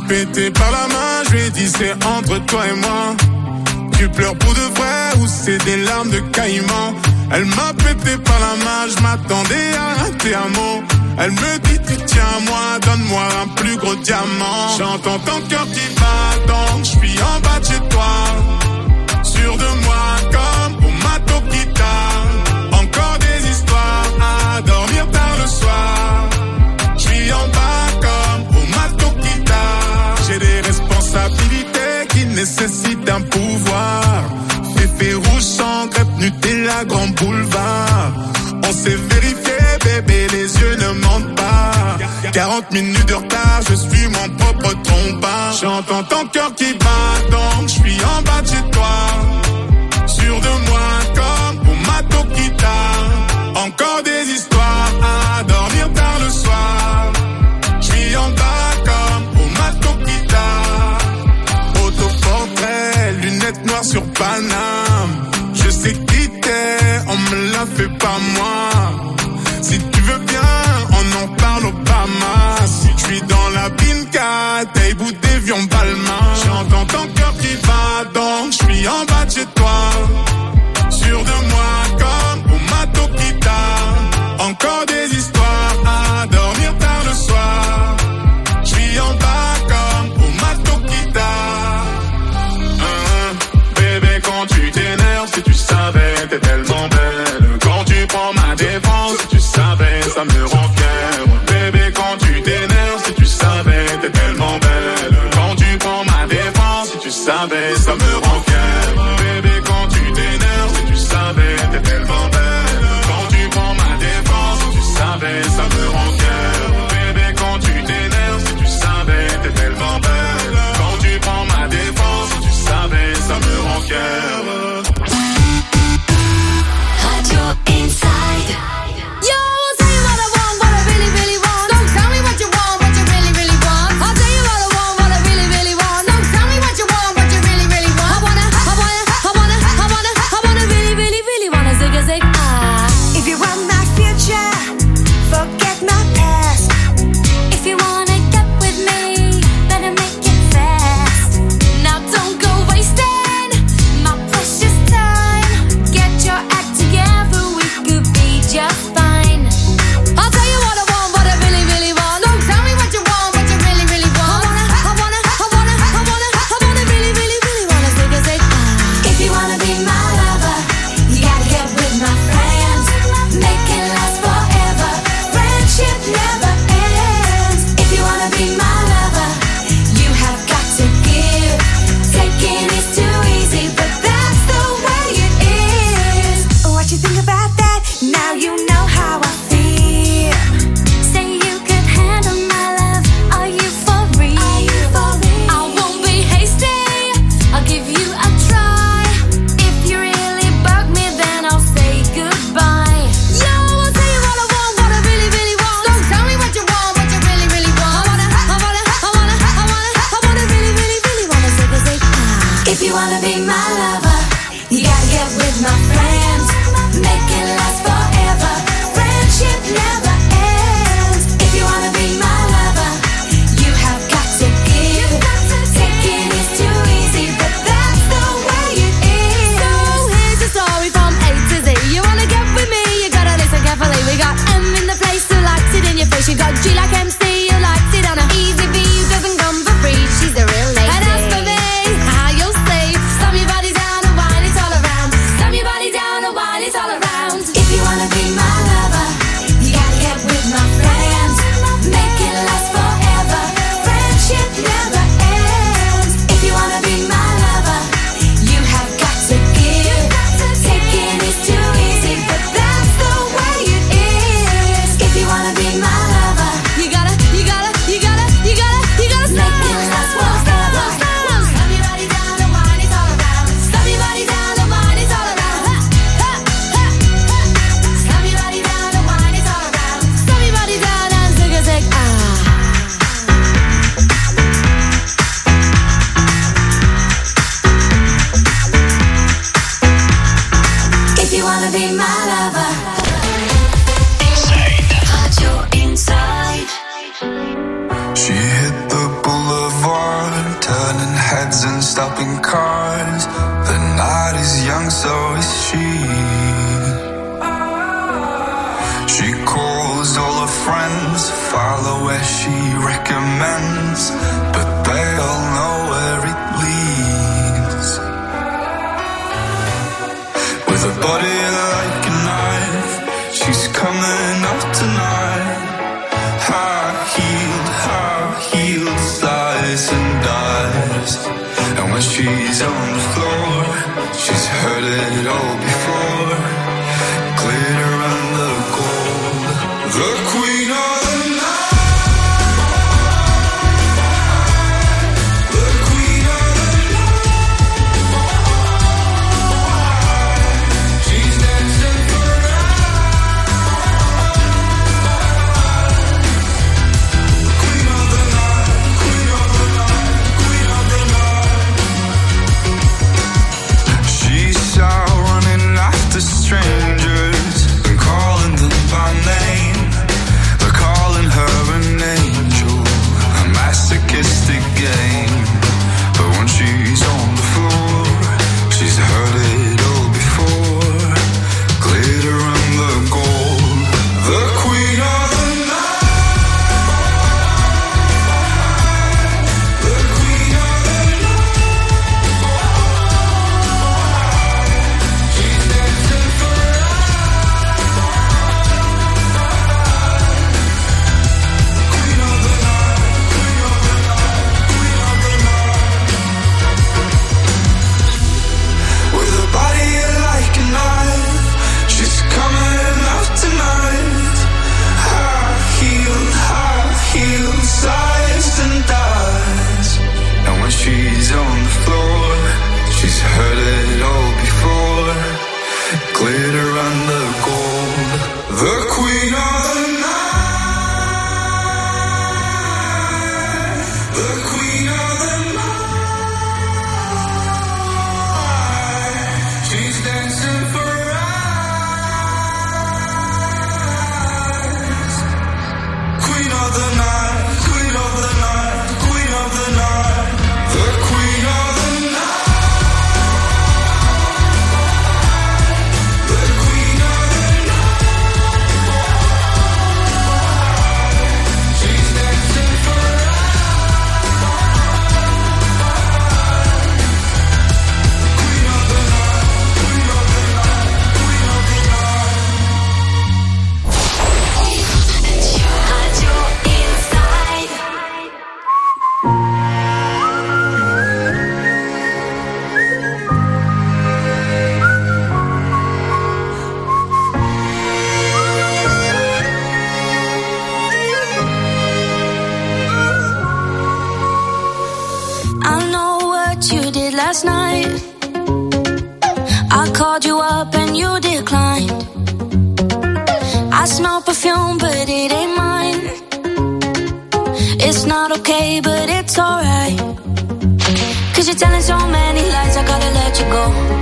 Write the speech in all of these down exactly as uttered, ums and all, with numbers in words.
pété par la main, je lui ai dit c'est entre toi et moi. Tu pleures pour de vrai ou c'est des larmes de caïman? Elle m'a pété par la main, je m'attendais à un te amo. Elle me dit tu tiens à moi, donne-moi un plus gros diamant. J'entends ton cœur qui bat, donc je suis en bas de chez toi. Sûr de moi comme pour ma Tokita. Encore des histoires à dormir tard le soir. Je suis en bas comme pour ma Tokita. J'ai des responsabilités qui nécessitent un pouvoir. Féfé rouge sans crêpe Nutella Grand Boulevard. On s'est vérifié bébé, les yeux ne mentent pas. quarante minutes de retard, je suis mon propre trompin. J'entends ton cœur qui bat, donc je suis en bas de chez toi. Sûr de moi comme pour ma Tokita. Encore des histoires à dormir tard le soir. Je suis en bas comme pour ma Tokita. Autoportrait, lunettes noires sur Paname. Je sais qui t'es, on me l'a fait pas moi. Si tu veux bien, on en parle au Obama. Si tu es dans la pinka, t'es bout d'évion Balmain. J'entends ton cœur qui bat, donc je suis en bas de chez toi. Sûr de moi comme pour ma Tokita. Encore des histoires à dormir tard le soir. Je suis en bas comme pour ma Tokita. Hein, bébé quand tu t'énerves, si tu savais, t'es tellement belle. Quand tu prends ma défense, si tu savais, ça me rend fier. Bébé quand tu t'énerves, si tu savais, t'es tellement belle. Quand tu prends ma défense, si tu savais, ça me rend fier. Bébé quand tu t'énerves, si tu savais, t'es tellement belle. Quand tu prends ma défense, si tu savais, ça me rend fier. Bébé quand tu t'énerves, si tu savais, t'es tellement belle. Quand tu prends ma défense, si tu savais, ça me rend fier. Radio Inside. Yo, I'll tell you what I want, what I really, really want. Don't tell me what you want, what you really, really want. I'll tell you what I want, what I really, really want. Don't tell me what you want, what you really, really want. I wanna, I wanna, I wanna, I wanna, I wanna really, really, really wanna zig a zig ah. If you want my future, forget my past. If you wanna get with me, better make it fast. Now don't go wasting my precious time. Get your act together, we could be just fine. I'll tell you what I want, what I really, really want. Don't tell me what you want, what you really, really want. I wanna, I wanna, I wanna, I wanna, I wanna really, really, really wanna zig a zig ah. If you wanna be my lover, you gotta get with my friends. Make it last forever. Friendship never ends. If you wanna be my lover, you have got to give. Taking is too easy, but that's the way it is. What you think about that? Now you know how I feel. Say you could handle my love. Are you for real? Are you for real? I won't be hasty. I'll give you a try. If you really bug me, then I'll say goodbye. Yo, I'll tell you what I want, what I really, really want. Don't tell me what you want, what you really, really want. I wanna, I wanna, I wanna, I wanna, I wanna really, really, really wanna zig a zig ah. If you wanna be my lover, you gotta get with my friends. Make it last forever. Friendship never ends. If you wanna be my lover, you have got to give. Taking is too easy, but that's the way it is. So here's the story from A to Z. You wanna get with me, you gotta listen carefully. We got M in the place who likes it in your face. You got G like M C, who likes it on a easy V, who doesn't come for free. She's a real lady. And as for me, how you'll say, slam your body down and whine it all around. Slam your body down and whine it all around. If you wanna be my lover, you gotta get with my friends. Make it last forever. Friendship never ends. If you wanna be my lover, you have got to give. Taking is too easy, but that's the way it is. If you wanna be my lover, You gotta, you gotta, you gotta, you gotta, you gotta stop. make it last forever. Slam your body down and whine it all around. Slam your body down and whine it all around. Ha, ha, ha, ha. Slam your body down and whine it all around. Slam your body down and zig a zig ah. If you wanna be my lover. Radio Inside. She hit the boulevard She calls all her friends, follow where she recommends, but they all know where it leads. With a body like a knife, she's coming up tonight. High-heeled, high-heeled, slides and dives. And when she's on the floor, she's heard it all before. Glitter and the gold, the queen of the night. Strangers and calling them by name. They're calling her an angel, a masochistic game. But when she's on the floor, she's heard it all before. Glitter and the gold, the queen of the night. The queen of the night. She's dancing for she's on the floor, she's heard it all before. Glitter and the gold, the queen of the night. The queen of the night. She's dancing for eyes. Queen of the night, queen of the night, queen of the night. The queen of the night. The queen of the night. She's dancing for queen of the night, queen of the night, queen of the night. Radio Inside. I know what you did last night. I called you up and you declined. I smell perfume, but it ain't mine. It's not okay, but it's alright. Cause you're telling so many lies, I gotta let you go.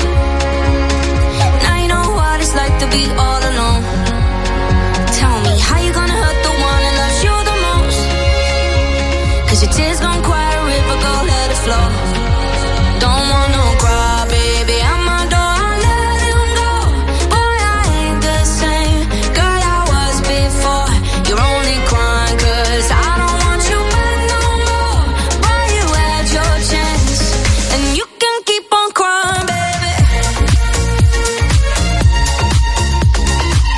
Now you know what it's like to be all alone. Tell me, how you gonna hurt the one that loves you the most? Cause your tears gon' quiet a river, go let it flow. Don't wanna cry, baby, I'm my door, I let him go. Boy, I ain't the same girl I was before. You're only crying cause I don't want you back no more. Boy, you had your chance, and you can keep on crying, baby.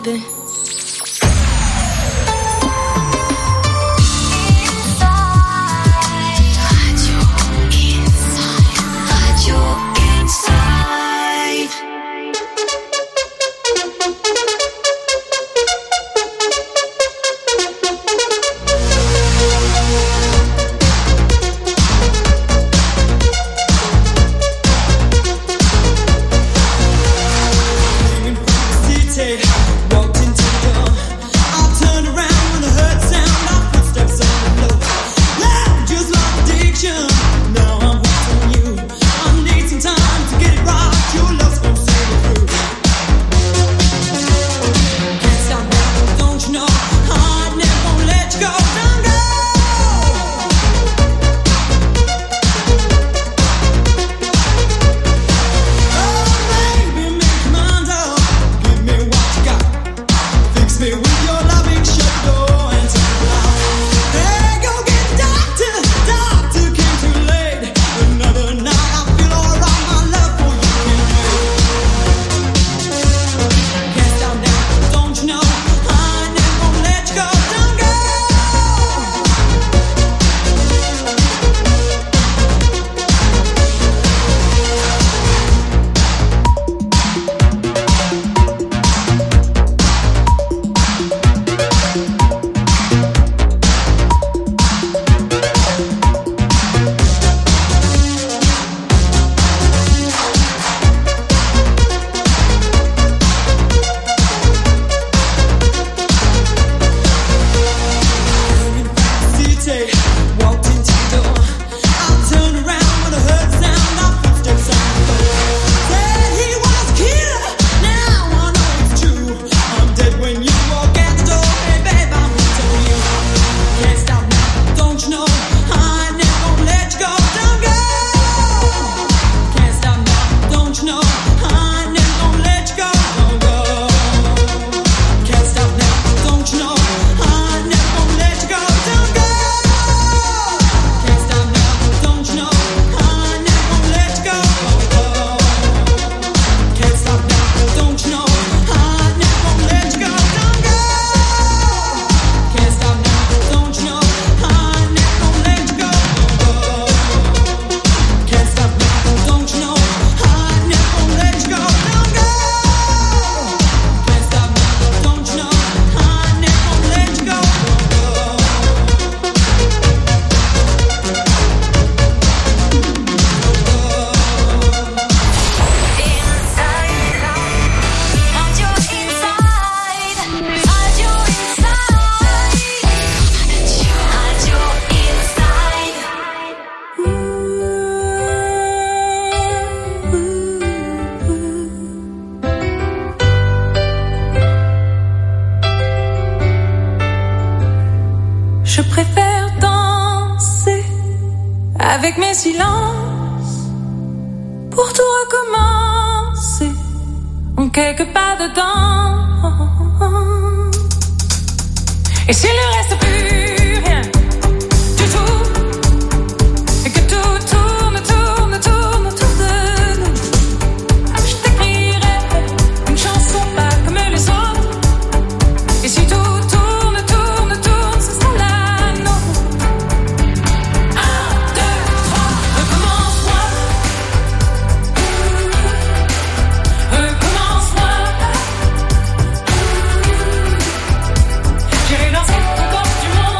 baby. Je préfère danser avec mes silences pour tout recommencer en quelques pas dedans. Et s'il ne reste plus rien du tout, et que tout tourne, tourne, tourne autour de nous, je t'écrirai une chanson pas comme les autres. Et si tout tourne, tourne, tourne, ce sera la nôtre. Un, deux, trois, recommence-moi. Recommence-moi. J'irai danser au bord du monde.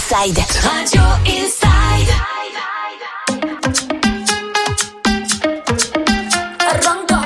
Inside. Radio Inside. Arranca.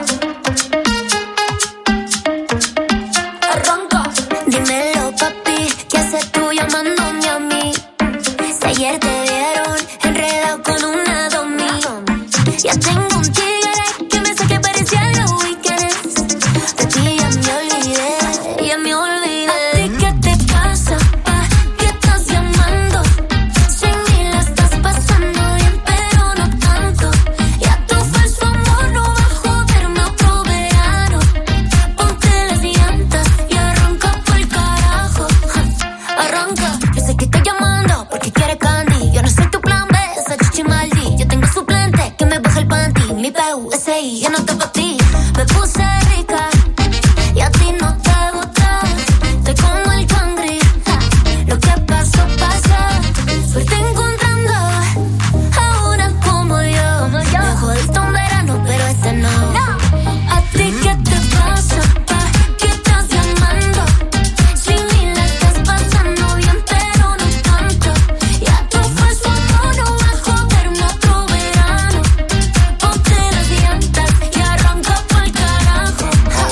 Arranca. Dímelo, papi, ¿qué haces tú llamándome a mí? Si ayer te vieron enredado con una domi. Ya tengo un tigre que me saque parecía los weekends. De ti ya me olvidé, ya me olvidé. ¿A ti qué te pasa, pa? ¿Qué estás llamando? Sin mí la estás pasando bien, pero no tanto. Ya tu falso amor no va a joderme otro verano. Ponte las llantas y arranca pa'l carajo. Arranca, yo sé que estoy llamando porque quieres candy. Yo no soy tu plan B, esa chichi maldi. Yo tengo suplente que me baja el panty. Mi P U S I, ya no está pa' ti. Me puse rica y a ti no te gusta. Estoy como el cangri, ja. Lo que pasó, pasó. Suerte encontrando ahora como yo. Me jodiste un verano, pero este no. ¿A ti qué te pasa, pa? ¿Qué estás llamando? Sin mí la estás pasando bien, pero no tanto. Ya tu falso amor no va a joderme otro verano. Ponte las llantas y arranca pa'l carajo.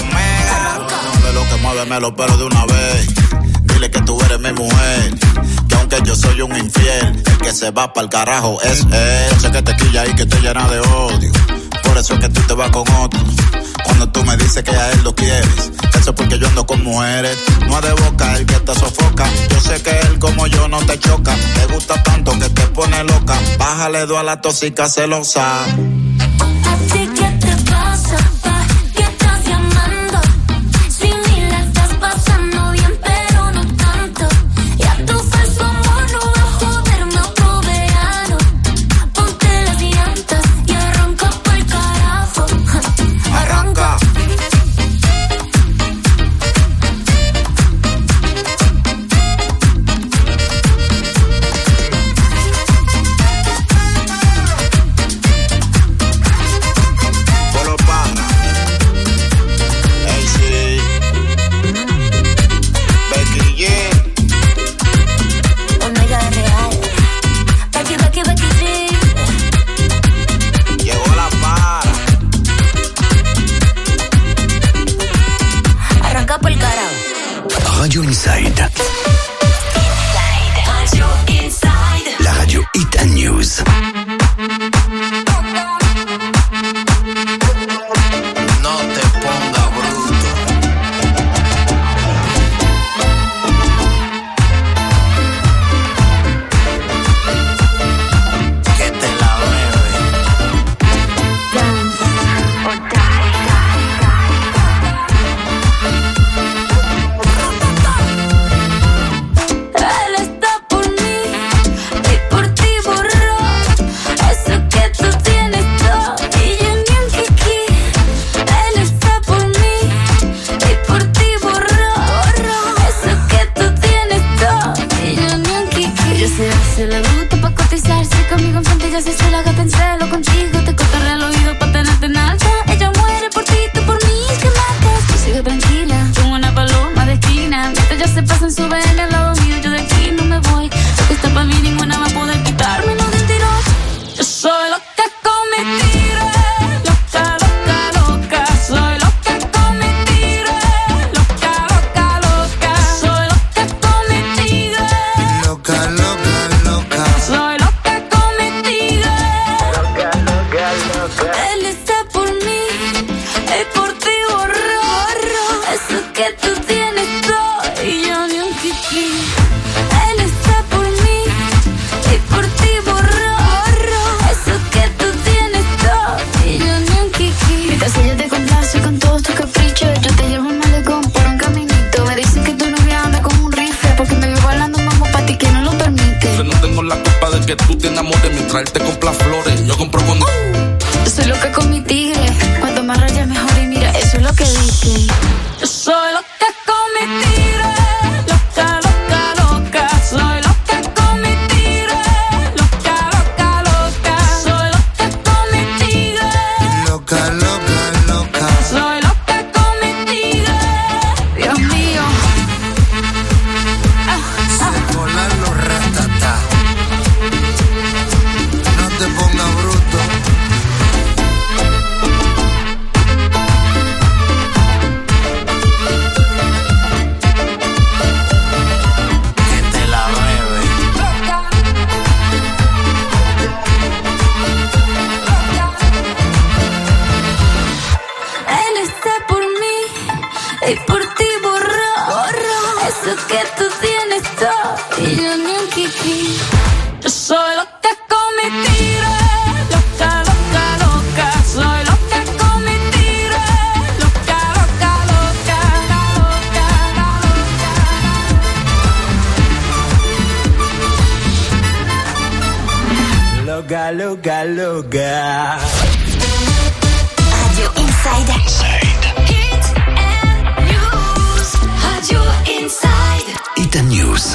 De lo que muéveme los pelos de una vez. Dile que tú eres mi mujer. Que aunque yo soy un infiel, el que se va pa'l carajo es él. Sé que te quilla y que te llena de odio. Por eso es que tú te vas con otro. Cuando tú me dices que a él lo quieres, eso es porque yo ando con mujeres. No es de boca el que te sofoca. Yo sé que él como yo no te choca. Te gusta tanto que te pone loca. Bájale dos a la tóxica celosa. ¿A ti qué te pasa, pa? ¿Qué estás llamando? Sin mí la estás pasando bien, pero no tanto. Ya tu falso amor no va a joderme otro verano. Ponte las llantas y arranca pa'l carajo. Arranca. Por los panas. Ey, sí. Becky G. Omega real. Becky, Becky, Becky G. Llegó la para. Arranca pa'l carajo. Radio Inside, Radio Inside. la radio Hit and News. No te ponga bruto. Que te la bebe. Él está por mí y por ti borró eso que tú tienes todo y yo ni un kiki. Él está por mí y por ti borró eso que tú tienes todo y yo ni un kiki. Yo sé hacer la bruta pa' cotizarse conmigo enfrente, ya se la gata en celo contigo. Te cortaré el oído pa' tenerte en alta. Ella muere por ti, tú por mí, que matas. Tú sigue tranquila, como una paloma de esquina. Mientras ya se pasan su ven al lado mío, yo de aquí no me voy. Lo que está pa' mí ninguna va a poder quitarme lo mentiroso. Yo soy loca con mi tigre, loca, loca, loca. Soy loca con mi tigre, loca, loca, loca. Soy loca con mi tigre, Loca, loca, loca. soy loca con mi tigre. Él está por mí y por ti borró eso que tú tienes todo y yo ni un kiki. Él está por mí y por ti borró eso que tú tienes todo y yo ni un kiki. Mientras ella te complace con todos tus caprichos, yo te llevo un malecón por un caminito. Me dicen que tu novia anda con un rifle porque me veo bailando mambo pa' ti que no lo permite. Yo no tengo la culpa de que tú te enamores mientras él te compra flores. Yo compro con... Yo soy loca con mi tigre, cuanto más rayas mejor y mira, eso es lo que dije. Yo soy loca con mi tigre, loca, loca, loca. Soy loca con mi tigre, loca, loca, loca. Soy loca con mi tigre, Loca, loca, loca. soy loca con mi tigre. Dios mío. Ah, ah. Se volan los ratatas. que tú tienes todo y yo ni un kiki. Yo soy loca con mi tigre, loca, loca, loca. Soy loca con mi tigre, loca, loca, loca, loca, loca. Loca, loca, loca. Radio Inside. Hit and news. Radio Inside. Hit and News.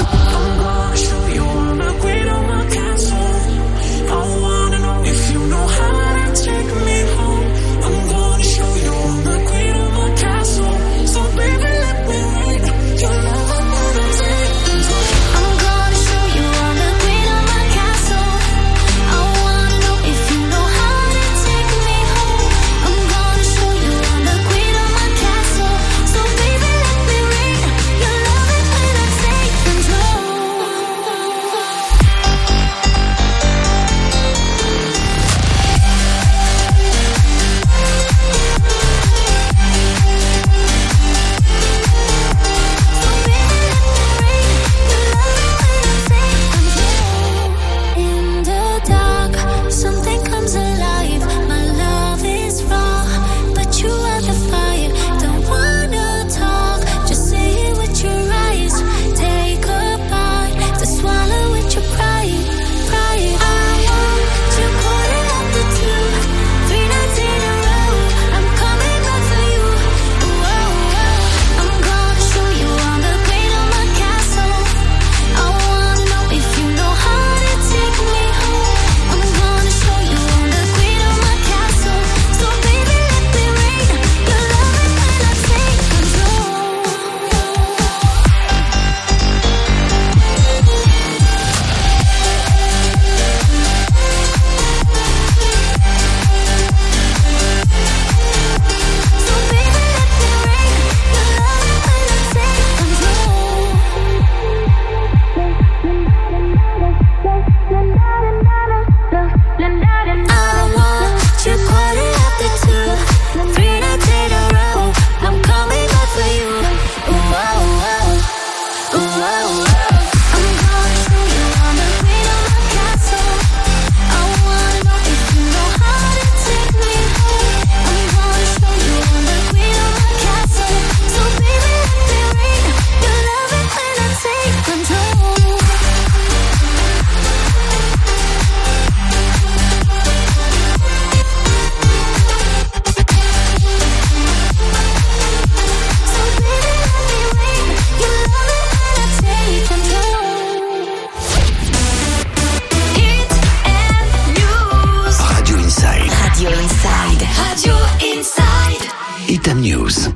Hit and News.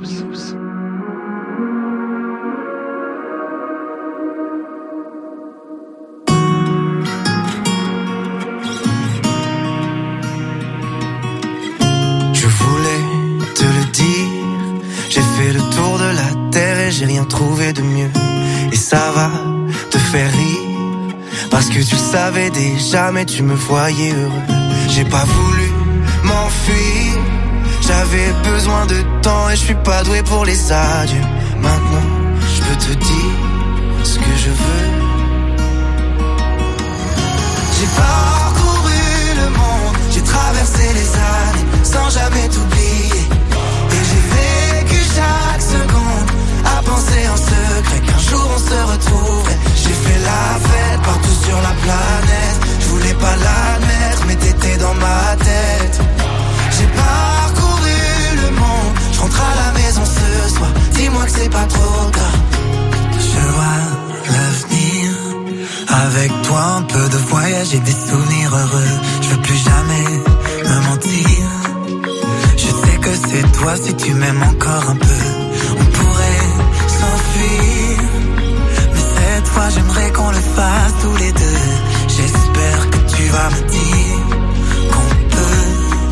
Je voulais te le dire, j'ai fait le tour de la terre et j'ai rien trouvé de mieux. Et ça va te faire rire, parce que tu le savais déjà mais tu me voyais heureux. J'ai pas voulu m'enfuir, j'avais besoin de temps et je suis pas doué pour les adieux. Maintenant, je peux te dire ce que je veux. J'ai parcouru le monde, j'ai traversé les années sans jamais t'oublier. Et j'ai vécu chaque seconde à penser en secret qu'un jour on se retrouverait. J'ai fait la fête partout sur la planète, je voulais pas l'admettre mais t'étais dans ma tête. J'ai parcouru le monde, je rentre à la maison ce soir, dis-moi que c'est pas trop tard. Je vois l'avenir, avec toi un peu de voyage et des souvenirs heureux. Je veux plus jamais me mentir, je sais que c'est toi si tu m'aimes encore un peu. On pourrait s'enfuir, mais cette fois j'aimerais qu'on le fasse tous les deux. J'espère que tu vas me dire qu'on peut.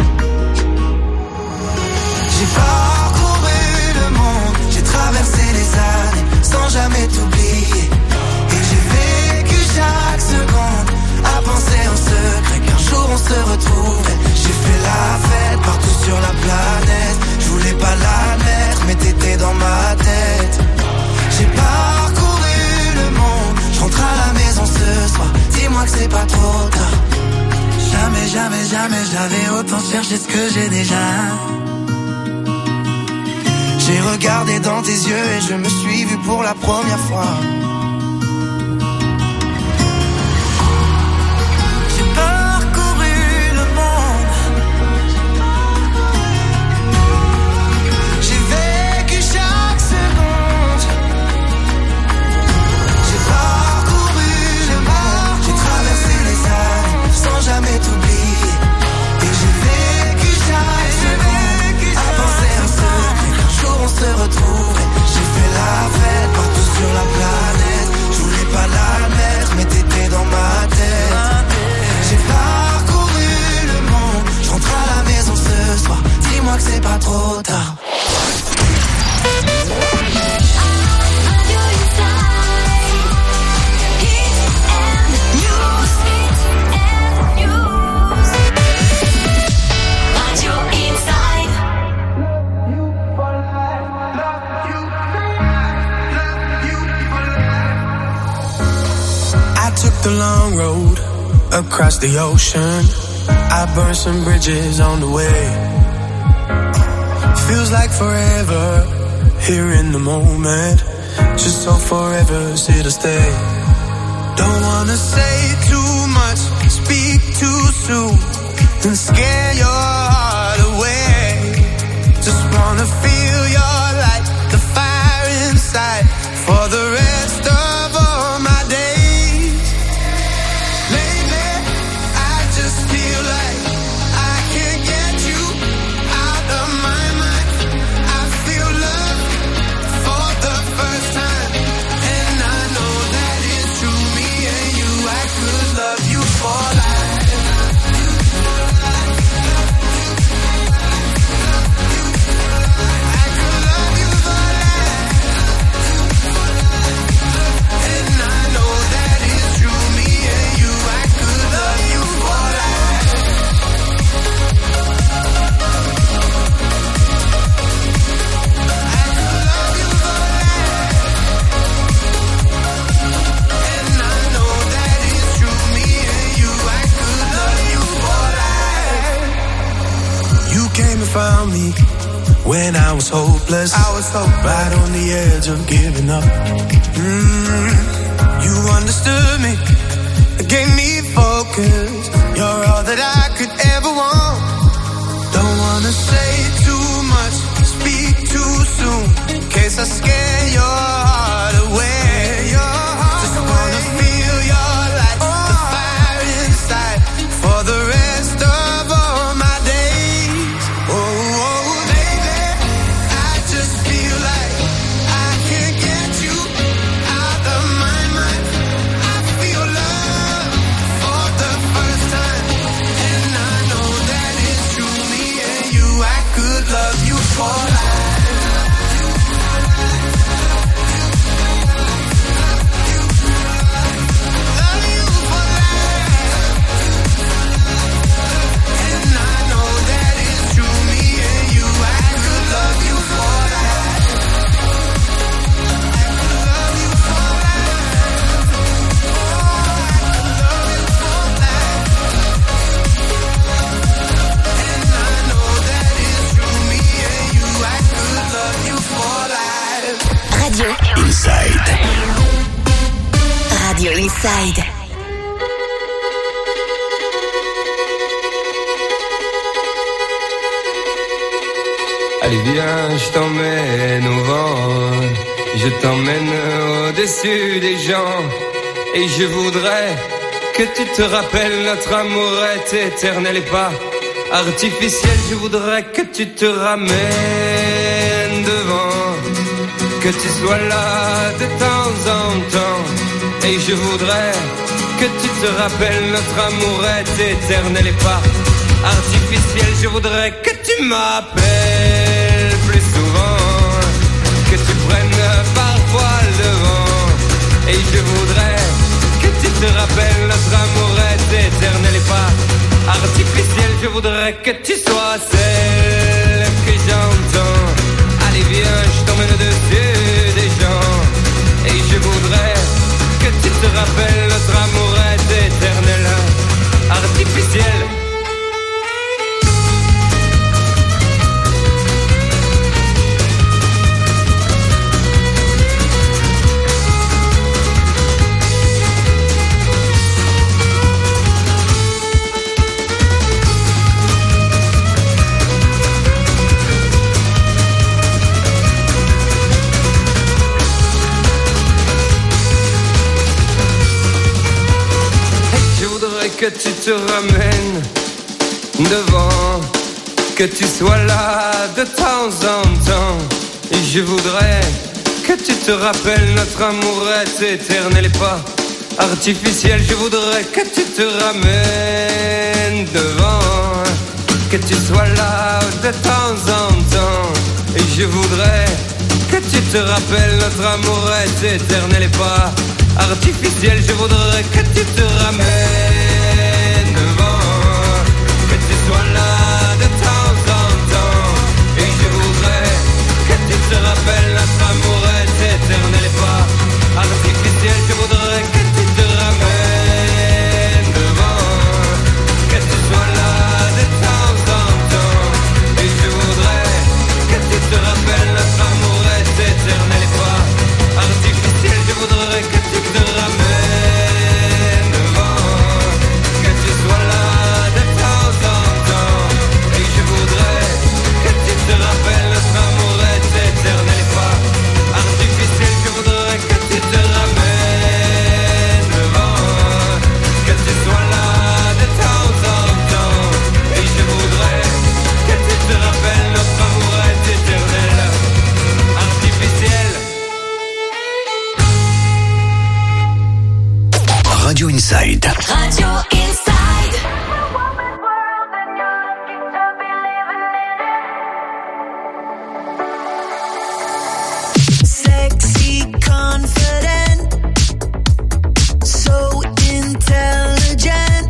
J'ai parcouru le monde, j'ai traversé les années sans jamais t'oublier. Et j'ai vécu chaque seconde à penser en secret qu'un jour on se retrouverait. J'ai fait la fête partout sur la planète, je voulais pas l'admettre mais t'étais dans ma tête. J'ai jamais, jamais j'avais autant cherché ce que j'ai déjà. J'ai regardé dans tes yeux et je me suis vu pour la première fois. J'ai parcouru le monde. J'ai vécu chaque seconde. J'ai parcouru le monde. J'ai traversé les années sans jamais t'oublier. Et j'ai vécu chaque seconde à penser en secret. On se retrouve, j'ai fait la fête partout sur la planète. Je voulais pas l'admettre, mais t'étais dans ma tête. J'ai parcouru le monde, je rentre à la maison ce soir. Dis-moi que c'est pas trop tard. The long road across the ocean. I burned some bridges on the way. Feels like forever here in the moment. Just so forever's here to stay. Don't wanna say too much, speak too soon, and scare your heart away. Just wanna feel your light, the fire inside, for the rest of all my days. Found me when I was hopeless. I was hopeless. Right on the edge of giving up. Mm, you understood me, gave me focus. You're all that I could ever want. Don't wanna say too much, speak too soon, in case I scare your heart away. Your heart Just away. Wanna feel your light, oh. The fire inside, for the rest of all my days. Oh, oh, baby, I just feel like I can't get you out of my mind. I feel love for the first time, and I know that it's true. Me and you, I could love you for life. Inside. Radio Inside. Allez viens, je t'emmène au vent, je t'emmène au-dessus des gens, et je voudrais que tu te rappelles, notre amour est éternel et pas artificiel. Je voudrais que tu te ramènes devant, que tu sois là de temps en temps, et je voudrais que tu te rappelles, notre amour est éternel et pas artificiel. Je voudrais que tu m'appelles plus souvent, que tu prennes parfois le devant, et je voudrais que tu te rappelles, notre amour est éternel et pas artificiel. Je voudrais que tu sois celle que j'entends. Allez viens, je t'emmène au-dessus des gens, et je voudrais que tu te rappelles, notre amour est éternel, artificiel. que tu te ramènes devant, que tu sois là de temps en temps. Et je voudrais que tu te rappelles, notre amour est éternel et pas artificiel. Je voudrais que tu te ramènes devant, que tu sois là de temps en temps. Et je voudrais que tu te rappelles, notre amour est éternel et pas artificiel. Je voudrais que tu te ramènes devant, que tu sois là de temps en temps. Et je voudrais que tu te rappelles, notre amour est éternel et pas artificiel. Je voudrais que tu te ramènes devant, que tu sois là de temps en temps. Et je voudrais que tu te rappelles, notre amour est éternel et pas artificiel. Je voudrais que tu te ramènes devant, que tu sois là de temps en temps. Et je voudrais que tu te rappelles, notre amour est éternel et pas artificiel. Je voudrais que tu te ramènes devant, que tu sois là de temps en temps. Et je voudrais que tu te rappelles, notre amour est éternel, artificiel. Radio Inside. Radio Inside. Sexy, confident, so intelligent.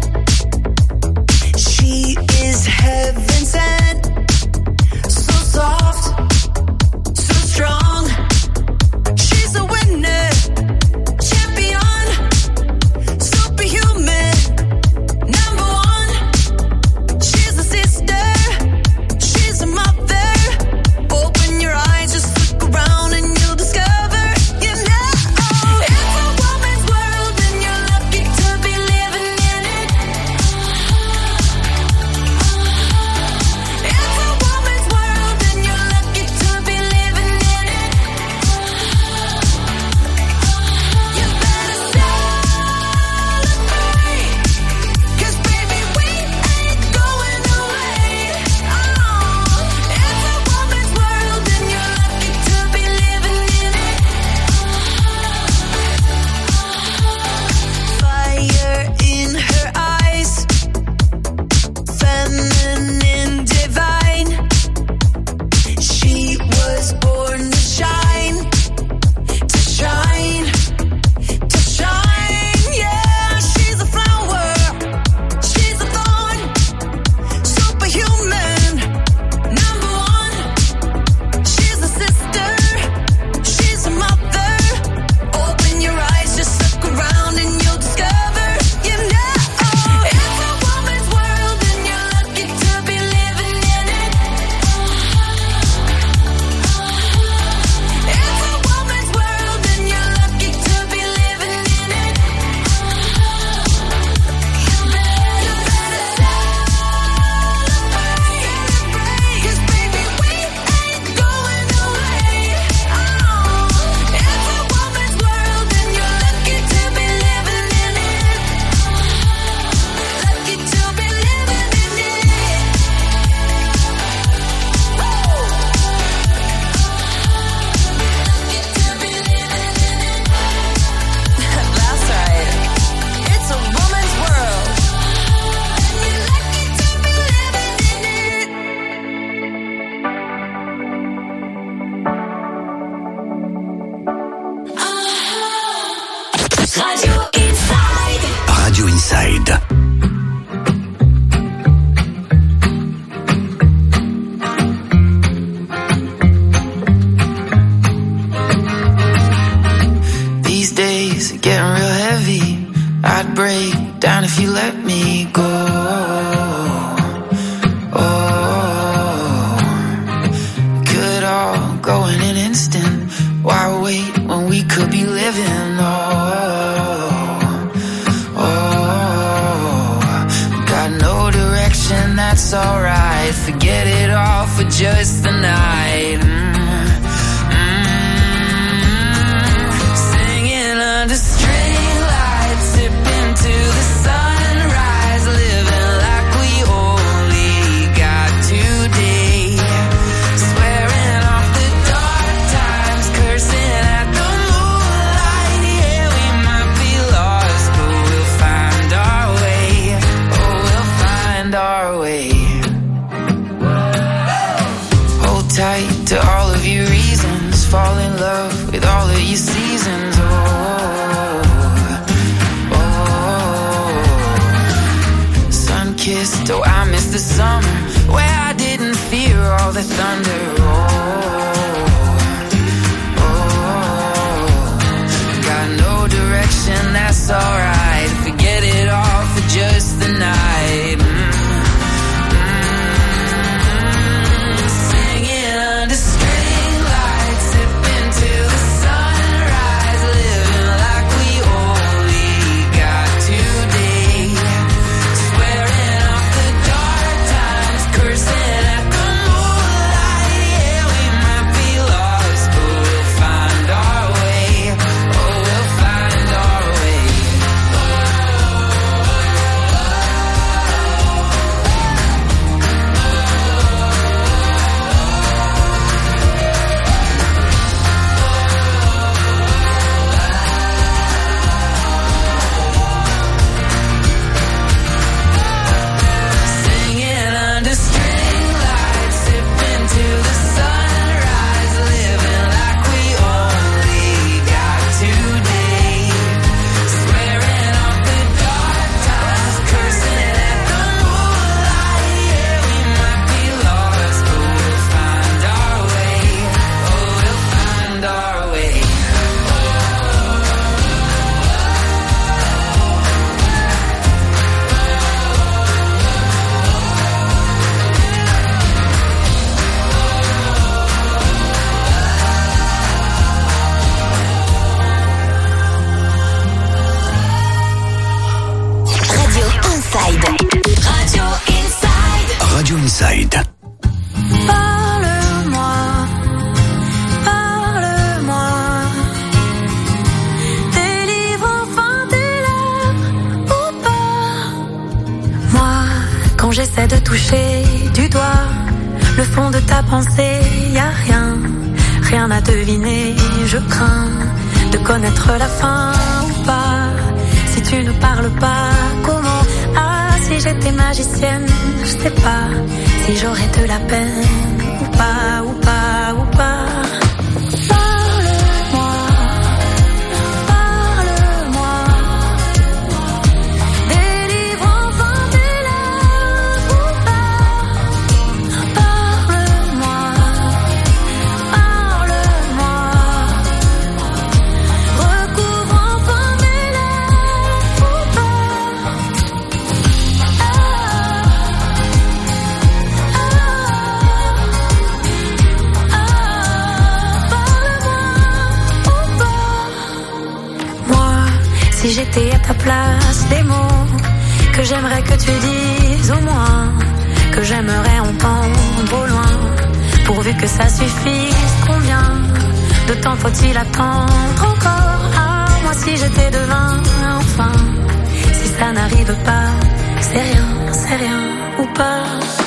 She is heaven sent, so soft, so strong. She's a winner, champion, superhuman, number one. She's a sister, she's a mother. Open your eyes, just look around and you'll discover, you know, it's a woman's world and you're lucky to be living in it. It's a woman's world and you're lucky to be living in it. You better celebrate, 'cause baby we ain't going away. Oh, it's a woman's world and you're lucky to be living in it. Fire in her eyes, feminine, divine. She was born to shine, to shine, to shine. Yeah, she's a flower, she's a thorn, superhuman, number one. She's a sister, she's a mother. Open your eyes, just look around and you'll discover, you know, it's a woman's world and you're lucky to be living in it. It's a woman's world and you're lucky to be living in it. You better, celebrate, 'cause baby we ain't going away. Oh, it's a woman's world and you're lucky to be living in it. Lucky to be living in it. Woo! Lucky to be living in it. That's right. It's a woman's world and you're lucky to be living in it. Radio Inside. Radio Inside. These days are getting real heavy. I'd break down if you let me go. Oh, could all go in an instant. Why wait when we could be living? Oh, oh, got no direction, that's alright. Forget it all for just the night. Mm. Singing under street lights, sipping to the sunrise. J'essaie de toucher du doigt le fond de ta pensée, y a rien, rien à deviner. Je crains de connaître la fin ou pas. Si tu ne parles pas, comment? Ah, si j'étais magicienne, je sais pas si j'aurais de la peine ou pas, ou pas, ou pas. Si j'étais à ta place, des mots que j'aimerais que tu dises au moins, que j'aimerais entendre au loin, pourvu que ça suffise. Combien de temps faut-il attendre encore? Ah, moi si j'étais devin, enfin, si ça n'arrive pas, c'est rien, c'est rien ou pas.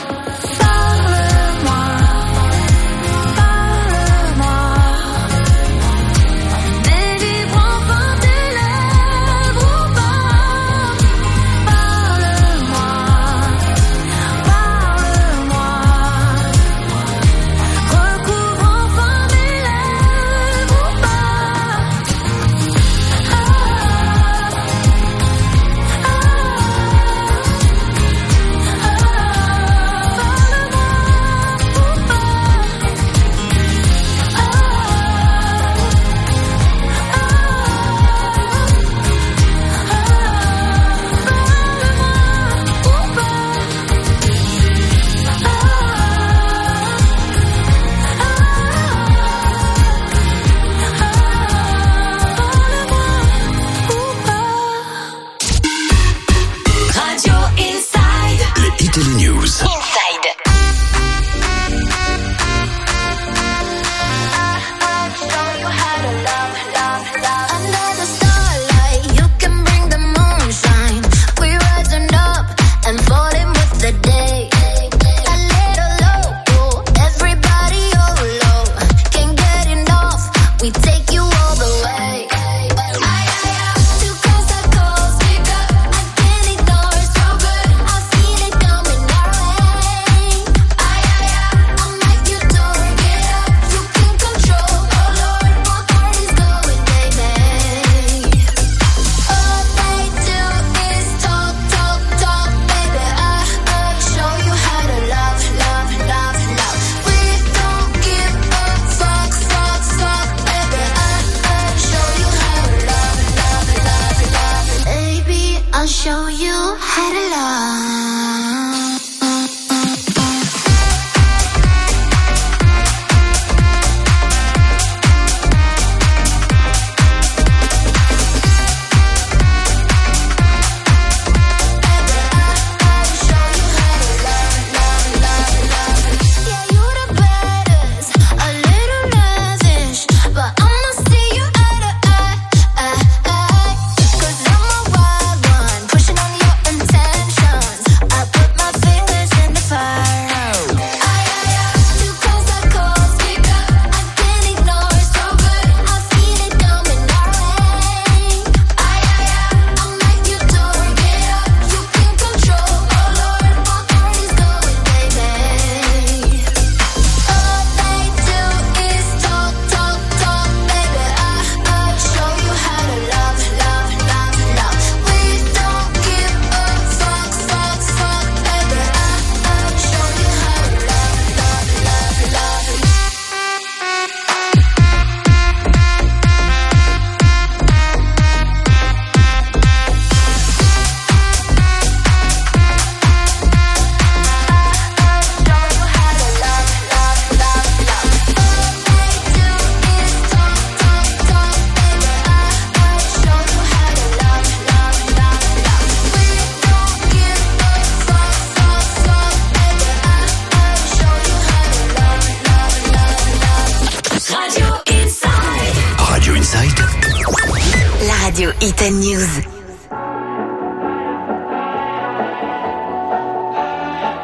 Radio Hit News.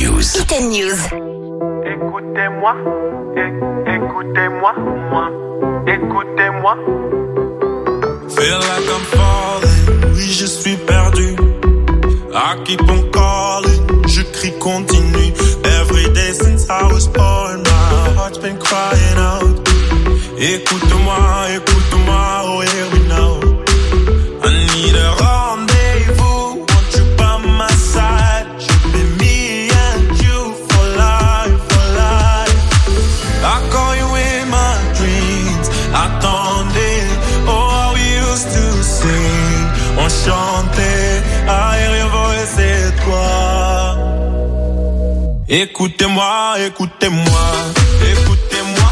News. Hit News. Écoutez-moi, é- écoutez-moi, moi, écoutez-moi. Feel like I'm falling, oui je suis perdu. I keep on calling, je crie continue. Every day since I was born, my heart's been crying out. Écoute-moi, écoute-moi, oh here we know. I need a rendezvous, want you by my side. Should be me and you for life, for life. I call you in my dreams, attendez. Oh, how we used to sing, on chantait. I hear your voice, c'est toi. Écoutez-moi, écoutez-moi, écoutez-moi.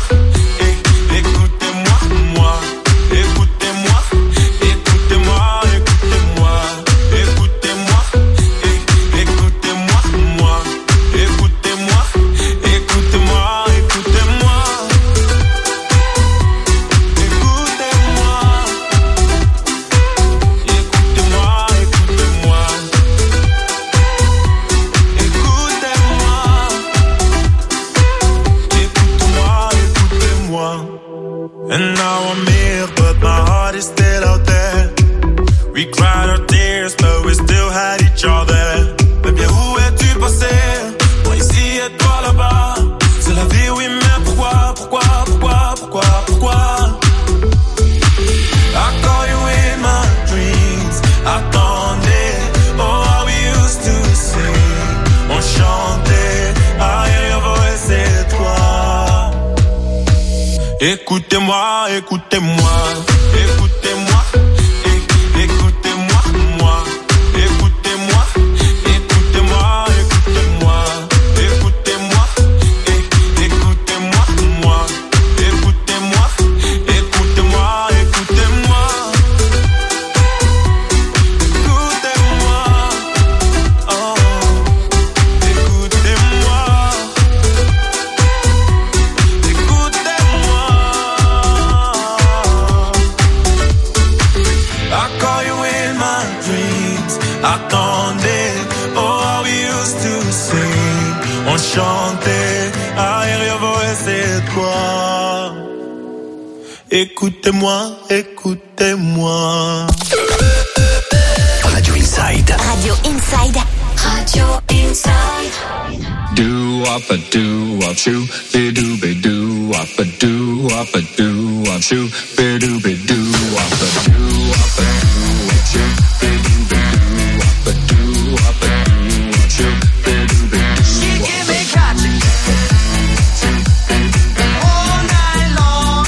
And now I'm here, but my heart is still out there. We cried our tears, but we still had each other. Mais bien où es-tu passé? Moi ici et toi là-bas. C'est la vie, oui, mais pourquoi, pourquoi, pourquoi, pourquoi, pourquoi? I call you in my dreams, attendez. Oh, how we used to sing, on chantait. I hear your voice, c'est toi. Écoutez-moi, écoutez-moi, écoutez-moi, é- écoutez-moi, moi, écoutez-moi, écoutez-moi, écoutez-moi, écoutez-moi, é- écoutez-moi, moi, écoutez-moi, écoutez-moi, écoutez-moi, écoutez-moi, oh, écoutez-moi, écoutez-moi. I call you in my dreams, attendez. Oh, how we used to sing, on chantait. I hear your voice, c'est toi. Écoutez-moi, écoutez-moi. Radio Inside. Radio Inside. Radio Inside. Do up a do up shoo, be do be do up a do up a do up shoo, be do be do up a do up a do up shoo, be do be do up a do up a do up shoo, be do be do. She give me catching all night long.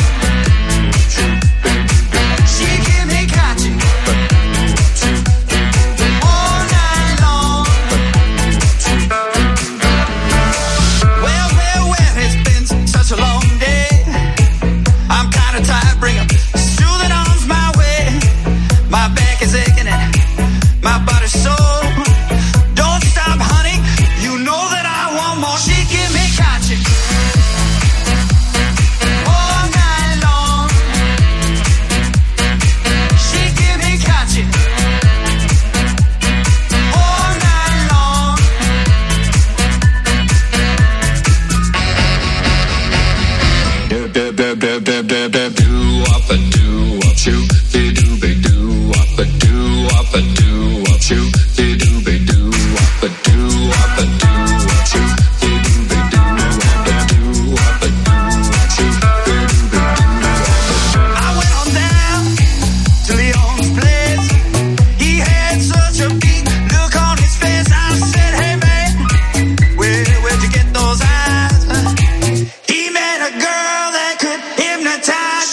She give me catching all night long. Well, well, well, it's been such a long day. I'm kinda tired, bring 'em soothing arms my way. My back is aching and my body's sore. Don't stop, honey, you know that I want more. She give me catching all night long. She give me catching all night long. Do do do do do do do do up a do up shoo, be do be do up a do up a do up shoo, be do be do up a do up a do up shoo, be do be do up a do up a do up shoo, be do be do up a. I went on down to Leon's place. He had such a big look on his face. I said, hey man, where, where'd you get those eyes? He met a girl that could hypnotize.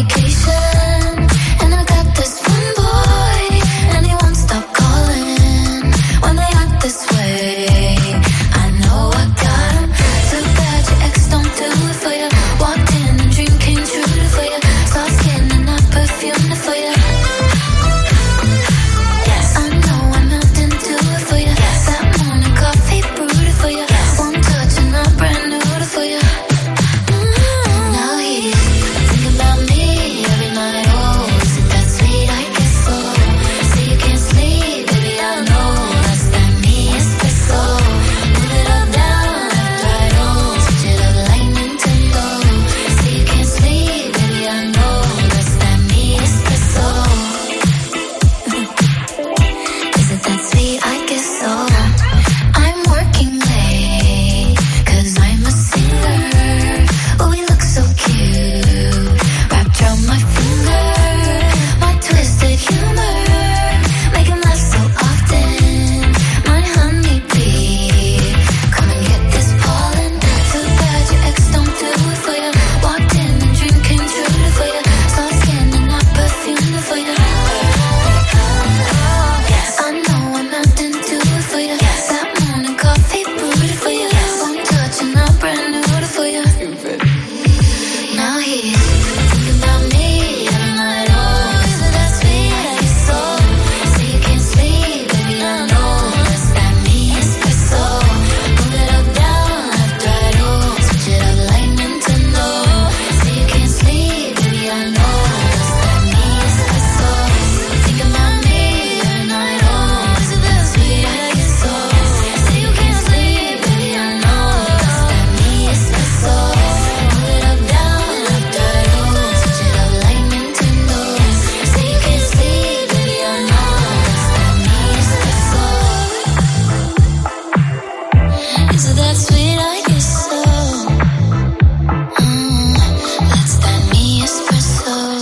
vacation.